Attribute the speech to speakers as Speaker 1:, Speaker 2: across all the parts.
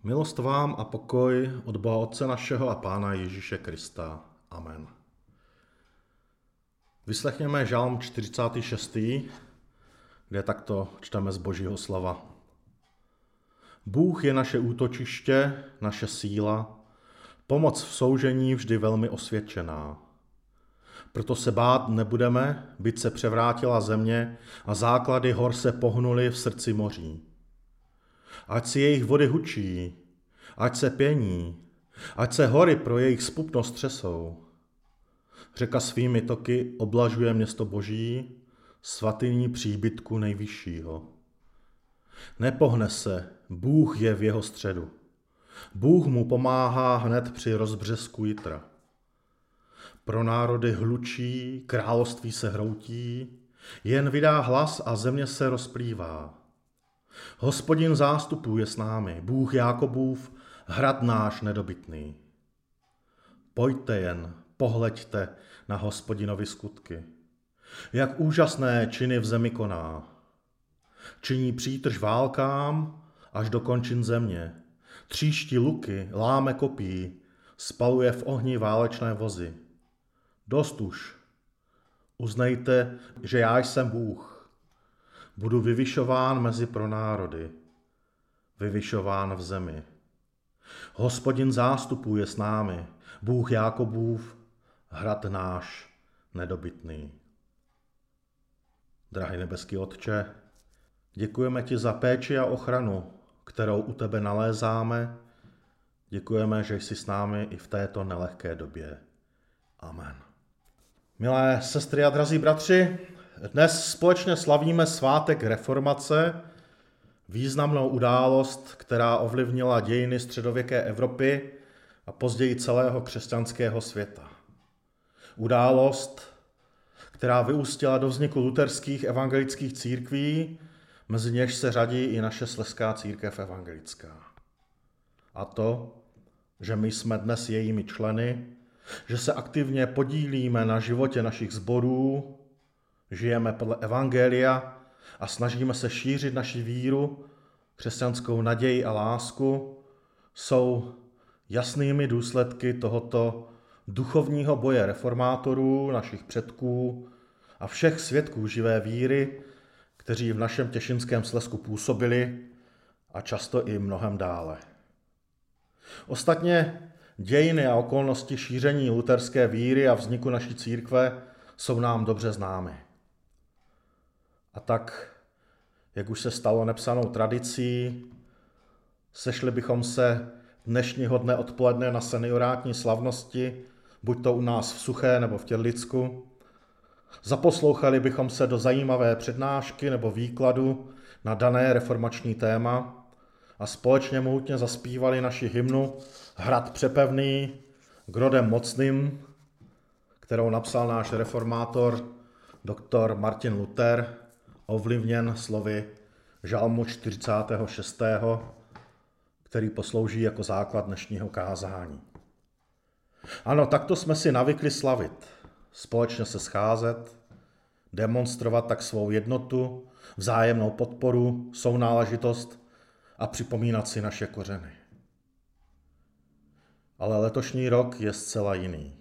Speaker 1: Milost vám a pokoj od Boha Otce našeho a Pána Ježíše Krista. Amen. Vyslechněme Žalm 46., kde takto čteme z Božího slova. Bůh je naše útočiště, naše síla, pomoc v soužení vždy velmi osvědčená. Proto se bát nebudeme, byť se převrátila země a základy hor se pohnuly v srdci moří. Ať si jejich vody hučí, ať se pění, ať se hory pro jejich spupnost třesou. Řeka svými toky oblažuje město Boží, svatyní příbytku nejvyššího. Nepohne se, Bůh je v jeho středu. Bůh mu pomáhá hned při rozbřesku jitra. Pro národy hlučí, království se hroutí, jen vydá hlas a země se rozplývá. Hospodin zástupů je s námi, Bůh Jákobův, hrad náš nedobytný. Pojďte jen, pohleďte na Hospodinovi skutky. Jak úžasné činy v zemi koná. Činí přítrž válkám až do končin země. Tříští luky, láme kopí, spaluje v ohni válečné vozy. Dost už. Uznejte, že já jsem Bůh. Budu vyvyšován mezi pronárody, vyvyšován v zemi. Hospodin zástupů je s námi, Bůh Jákobův, hrad náš nedobytný. Drahý nebeský Otče, děkujeme ti za péči a ochranu, kterou u tebe nalézáme. Děkujeme, že jsi s námi i v této nelehké době. Amen. Milé sestry a drazí bratři, dnes společně slavíme svátek reformace, významnou událost, která ovlivnila dějiny středověké Evropy a později celého křesťanského světa. Událost, která vyústila do vzniku luterských evangelických církví, mezi něž se řadí i naše slezská církev evangelická. A to, že my jsme dnes jejími členy, že se aktivně podílíme na životě našich sborů, žijeme podle evangelia a snažíme se šířit naši víru, křesťanskou naději a lásku, jsou jasnými důsledky tohoto duchovního boje reformátorů, našich předků a všech svědků živé víry, kteří v našem Těšinském Slezsku působili a často i mnohem dále. Ostatně dějiny a okolnosti šíření luterské víry a vzniku naší církve jsou nám dobře známy. A tak, jak už se stalo nepsanou tradicí, sešli bychom se dnešního dne odpoledne na seniorátní slavnosti, buď to u nás v Suché nebo v Těrlicku. Zaposlouchali bychom se do zajímavé přednášky nebo výkladu na dané reformační téma a společně mohutně zaspívali naši hymnu Hrad přepevný, grodem mocným, kterou napsal náš reformátor doktor Martin Luther, ovlivněn slovy Žalmu 46., který poslouží jako základ dnešního kázání. Ano, takto jsme si navykli slavit, společně se scházet, demonstrovat tak svou jednotu, vzájemnou podporu, sounáležitost a připomínat si naše kořeny. Ale letošní rok je zcela jiný.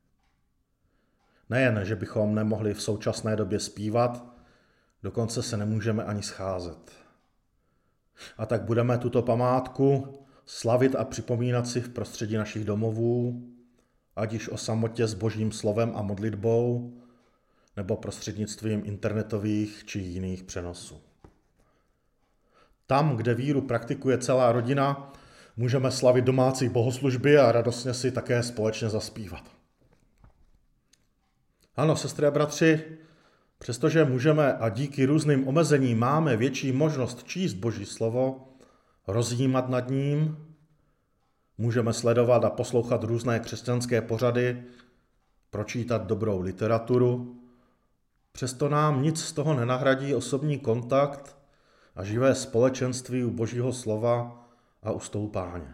Speaker 1: Nejen, že bychom nemohli v současné době zpívat, dokonce se nemůžeme ani scházet. A tak budeme tuto památku slavit a připomínat si v prostředí našich domovů, ať již o samotě s Božím slovem a modlitbou, nebo prostřednictvím internetových či jiných přenosů. Tam, kde víru praktikuje celá rodina, můžeme slavit domácí bohoslužby a radostně si také společně zaspívat. Ano, sestry a bratři, přestože můžeme a díky různým omezením máme větší možnost číst Boží slovo, rozjímat nad ním, můžeme sledovat a poslouchat různé křesťanské pořady, pročítat dobrou literaturu, přesto nám nic z toho nenahradí osobní kontakt a živé společenství u Božího slova a u stolu Páně.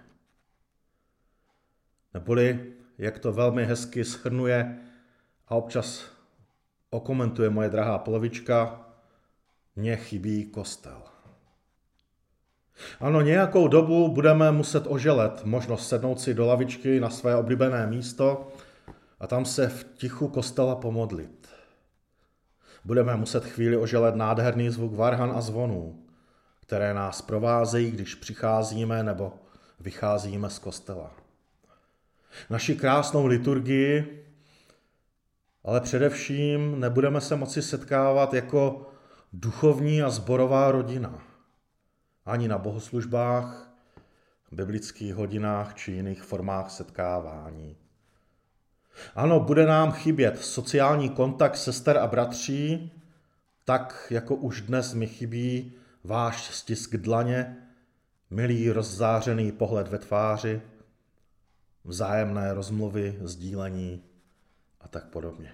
Speaker 1: Neboli, jak to velmi hezky shrnuje a občas okomentuje moje drahá polovička, mně chybí kostel. Ano, nějakou dobu budeme muset oželet možnost sednout si do lavičky na své oblíbené místo a tam se v tichu kostela pomodlit. Budeme muset chvíli oželet nádherný zvuk varhan a zvonů, které nás provázejí, když přicházíme nebo vycházíme z kostela. Naši krásnou liturgii, ale především nebudeme se moci setkávat jako duchovní a sborová rodina. Ani na bohoslužbách, biblických hodinách či jiných formách setkávání. Ano, bude nám chybět sociální kontakt sester a bratří, tak jako už dnes mi chybí váš stisk dlaně, milý rozzářený pohled ve tváři, vzájemné rozmluvy, sdílení a tak podobně.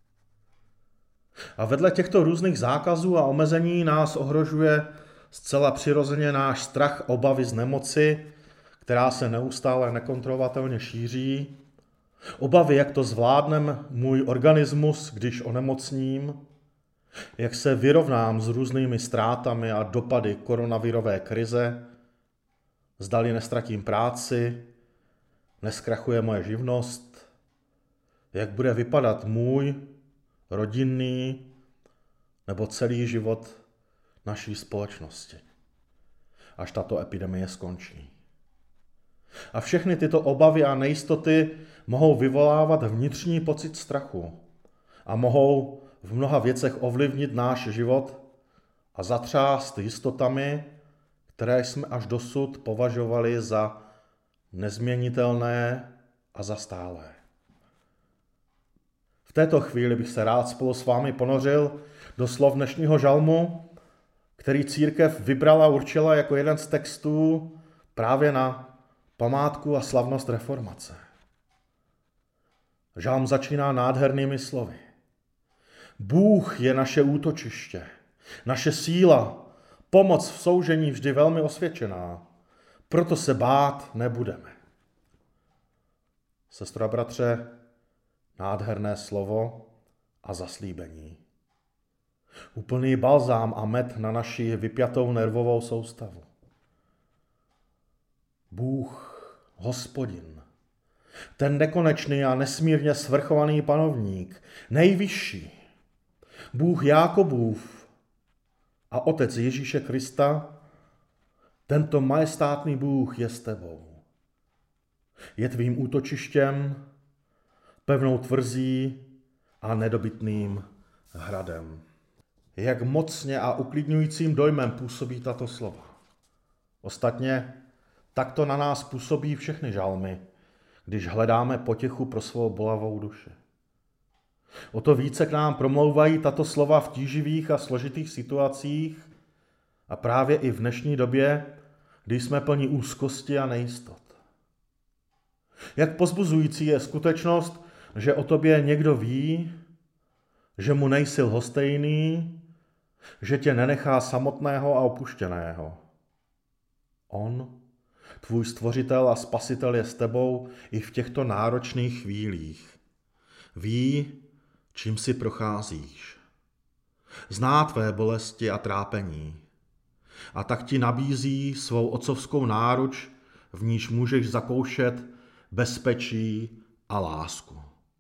Speaker 1: A vedle těchto různých zákazů a omezení nás ohrožuje zcela přirozeně náš strach, obavy z nemoci, která se neustále nekontrolovatelně šíří, obavy, jak to zvládnem můj organismus, když onemocním, jak se vyrovnám s různými ztrátami a dopady koronavirové krize, zdali nestratím práci, neskrachuje moje živnost, jak bude vypadat můj rodinný nebo celý život naší společnosti, až tato epidemie skončí. A všechny tyto obavy a nejistoty mohou vyvolávat vnitřní pocit strachu a mohou v mnoha věcech ovlivnit náš život a zatřást jistotami, které jsme až dosud považovali za nezměnitelné a za stálé. V této chvíli bych se rád spolu s vámi ponořil do slov dnešního žalmu, který církev vybrala a určila jako jeden z textů právě na památku a slavnost reformace. Žalm začíná nádhernými slovy. Bůh je naše útočiště, naše síla, pomoc v soužení vždy velmi osvědčená, proto se bát nebudeme. Sestro a bratře, nádherné slovo a zaslíbení. Úplný balzám a med na naši vypjatou nervovou soustavu. Bůh, Hospodin, ten nekonečný a nesmírně svrchovaný panovník, nejvyšší, Bůh Jákobův a Otec Ježíše Krista, tento majestátný Bůh je s tebou. Je tvým útočištěm, pevnou tvrzí a nedobytným hradem. Jak mocně a uklidňujícím dojmem působí tato slova. Ostatně takto na nás působí všechny žalmy, když hledáme potěchu pro svou bolavou duši. O to více k nám promlouvají tato slova v tíživých a složitých situacích a právě i v dnešní době, kdy jsme plní úzkosti a nejistot. Jak povzbuzující je skutečnost, že o tobě někdo ví, že mu nejsi lhostejný, že tě nenechá samotného a opuštěného. On, tvůj stvořitel a spasitel, je s tebou i v těchto náročných chvílích. Ví, čím si procházíš. Zná tvé bolesti a trápení. A tak ti nabízí svou otcovskou náruč, v níž můžeš zakoušet bezpečí a lásku.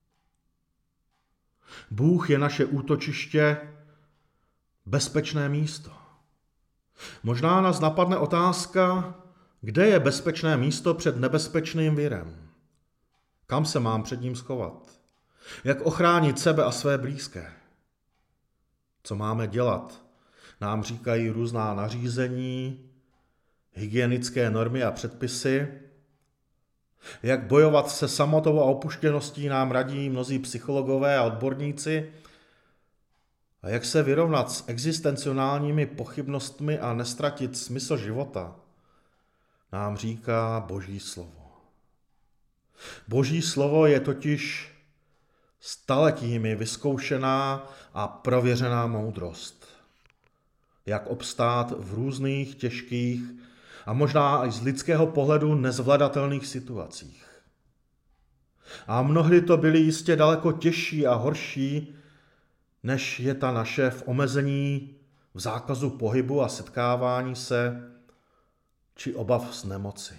Speaker 1: Bůh je naše útočiště, bezpečné místo. Možná nás napadne otázka, kde je bezpečné místo před nebezpečným virem? Kam se mám před ním schovat? Jak ochránit sebe a své blízké? Co máme dělat? Nám říkají různá nařízení, hygienické normy a předpisy. Jak bojovat se samotou a opuštěností nám radí mnozí psychologové a odborníci. A jak se vyrovnat s existencionálními pochybnostmi a nestratit smysl života, nám říká Boží slovo. Boží slovo je totiž staletími vyzkoušená a prověřená moudrost. Jak obstát v různých těžkých a možná i z lidského pohledu nezvladatelných situacích. A mnohdy to byly jistě daleko těžší a horší, než je ta naše v omezení, v zákazu pohybu a setkávání se, či obav z nemoci.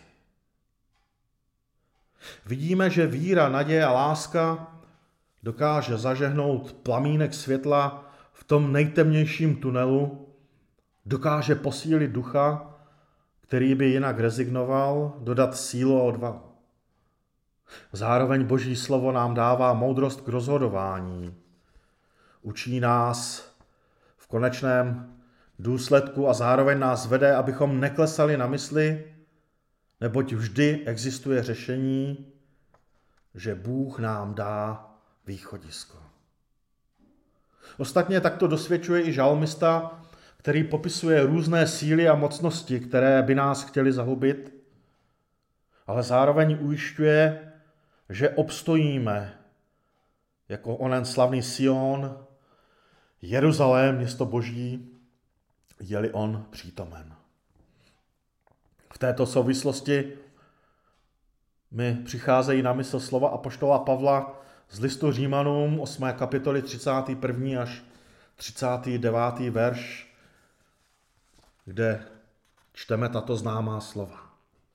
Speaker 1: Vidíme, že víra, naděje a láska dokáže zažehnout plamínek světla v tom nejtemnějším tunelu, dokáže posílit ducha, který by jinak rezignoval, dodat sílu a odvahu. Zároveň Boží slovo nám dává moudrost k rozhodování. Učí nás v konečném důsledku a zároveň nás vede, abychom neklesali na mysli, neboť vždy existuje řešení, že Bůh nám dá východisko. Ostatně takto dosvědčuje i žalmista, který popisuje různé síly a mocnosti, které by nás chtěly zahubit, ale zároveň ujišťuje, že obstojíme jako onen slavný Sion, Jeruzalém, město Boží, je-li on přítomen. V této souvislosti mi přicházejí na mysl slova apoštola Pavla z listu Římanům 8. kapitoly 31. až 39. verš, kde čteme tato známá slova.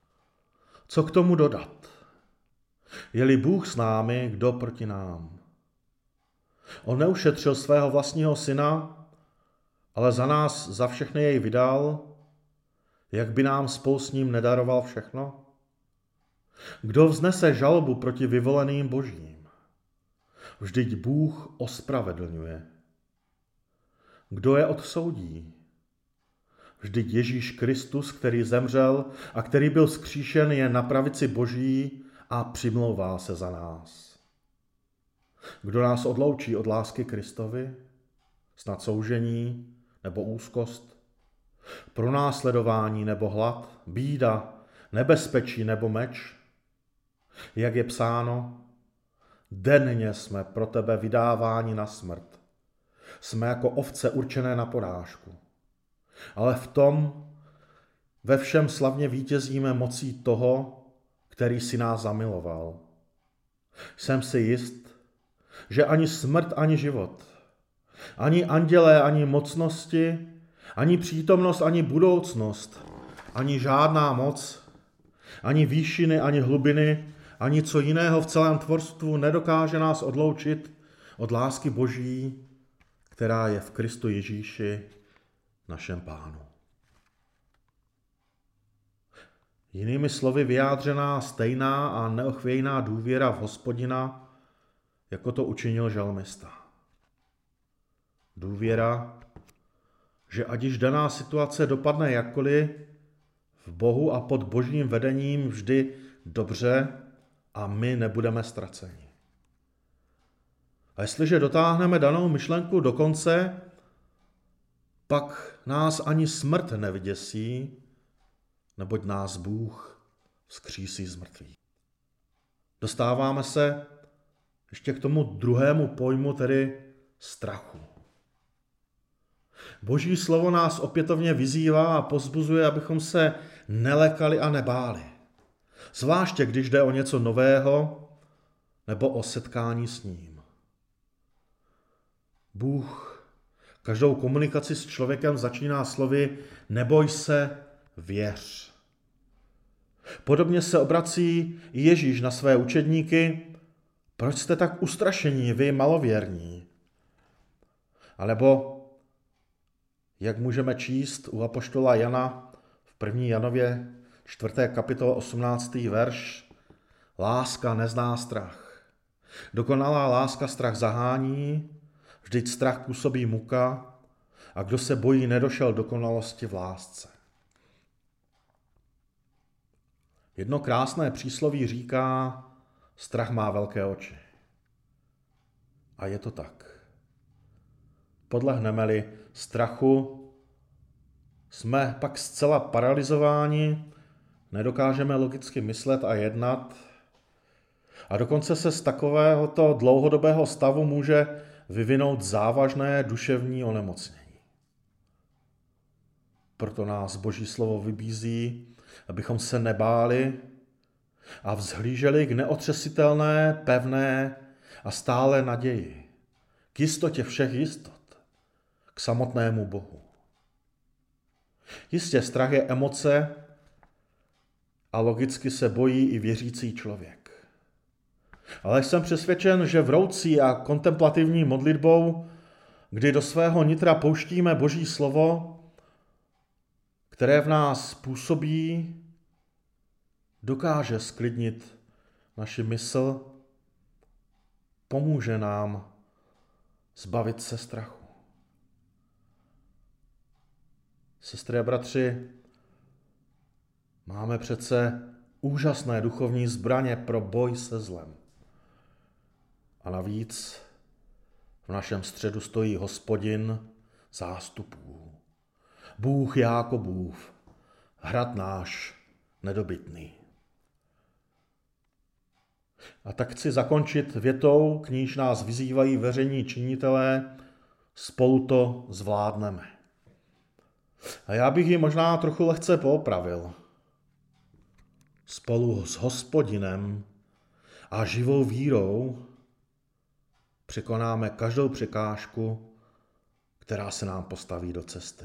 Speaker 1: Co k tomu dodat? Je-li Bůh s námi, kdo proti nám? On neušetřil svého vlastního syna, ale za nás, za všechny jej vydal, jak by nám spolu s ním nedaroval všechno? Kdo vznese žalobu proti vyvoleným Božím? Vždyť Bůh ospravedlňuje. Kdo je odsoudí? Vždyť Ježíš Kristus, který zemřel a který byl vzkříšen, je na pravici Boží a přimlouvá se za nás. Kdo nás odloučí od lásky Kristovi? Snad soužení nebo úzkost? Pronásledování nebo hlad? Bída, nebezpečí nebo meč? Jak je psáno, denně jsme pro tebe vydáváni na smrt. Jsme jako ovce určené na porážku. Ale v tom ve všem slavně vítězíme mocí toho, který si nás zamiloval. Jsem si jist, že ani smrt, ani život, ani andělé, ani mocnosti, ani přítomnost, ani budoucnost, ani žádná moc, ani výšiny, ani hlubiny, ani co jiného v celém tvorstvu nedokáže nás odloučit od lásky Boží, která je v Kristu Ježíši, našem Pánu. Jinými slovy vyjádřená stejná a neochvějná důvěra v Hospodina, jako to učinil žalmista. Důvěra, že ať již daná situace dopadne jakkoliv, v Bohu a pod Božím vedením vždy dobře a my nebudeme ztraceni. A jestliže dotáhneme danou myšlenku do konce, pak nás ani smrt nevyděsí, neboť nás Bůh vzkřísí z mrtvých. Dostáváme se ještě k tomu druhému pojmu, tedy strachu. Boží slovo nás opětovně vyzývá a povzbuzuje, abychom se nelekali a nebáli. Zvláště, když jde o něco nového nebo o setkání s ním. Bůh každou komunikaci s člověkem začíná slovy neboj se, věř. Podobně se obrací i Ježíš na své učedníky, proč jste tak ustrašení, vy malověrní? A nebo, jak můžeme číst u apoštola Jana v 1. Janově 4. kapitole 18. verš, láska nezná strach. Dokonalá láska strach zahání, vždyť strach působí muka a kdo se bojí, nedošel dokonalosti v lásce. Jedno krásné přísloví říká, strach má velké oči. A je to tak. Podlehneme-li strachu, jsme pak zcela paralyzováni, nedokážeme logicky myslet a jednat a dokonce se z takovéhoto dlouhodobého stavu může vyvinout závažné duševní onemocnění. Proto nás Boží slovo vybízí, abychom se nebáli a vzhlíželi k neotřesitelné, pevné a stále naději, k jistotě všech jistot, k samotnému Bohu. Jistě, strach je emoce, a logicky se bojí i věřící člověk. Ale jsem přesvědčen, že vroucí a kontemplativní modlitbou, kdy do svého nitra pouštíme Boží slovo, které v nás působí, dokáže sklidnit naši mysl, pomůže nám zbavit se strachu. Sestry a bratři, máme přece úžasné duchovní zbraně pro boj se zlem. A navíc v našem středu stojí Hospodin zástupů. Bůh Jákobův, hrad náš nedobytný. A tak chci zakončit větou, k níž nás vyzývají veřejní činitelé, spolu to zvládneme. A já bych ji možná trochu lehce poopravil. Spolu s Hospodinem a živou vírou překonáme každou překážku, která se nám postaví do cesty.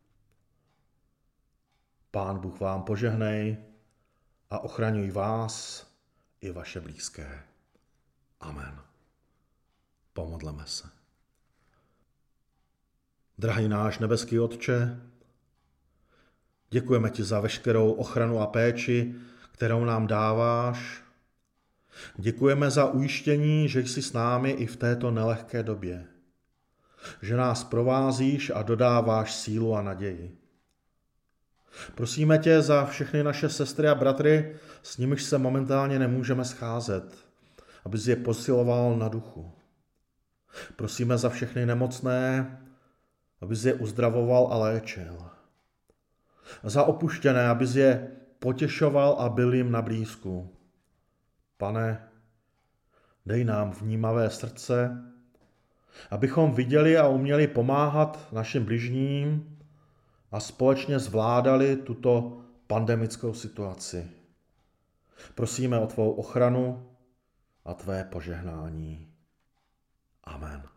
Speaker 1: Pán Bůh vám požehnej a ochraňuj vás i vaše blízké. Amen. Pomodleme se. Drahý náš nebeský Otče, děkujeme ti za veškerou ochranu a péči, kterou nám dáváš. Děkujeme za ujištění, že jsi s námi i v této nelehké době. Že nás provázíš a dodáváš sílu a naději. Prosíme tě za všechny naše sestry a bratry, s nimiž se momentálně nemůžeme scházet, abys je posiloval na duchu. Prosíme za všechny nemocné, abys je uzdravoval a léčil. Za opuštěné, abys je potěšoval a byl jim na blízku. Pane, dej nám vnímavé srdce, abychom viděli a uměli pomáhat našim bližním a společně zvládali tuto pandemickou situaci. Prosíme o tvou ochranu a tvé požehnání. Amen.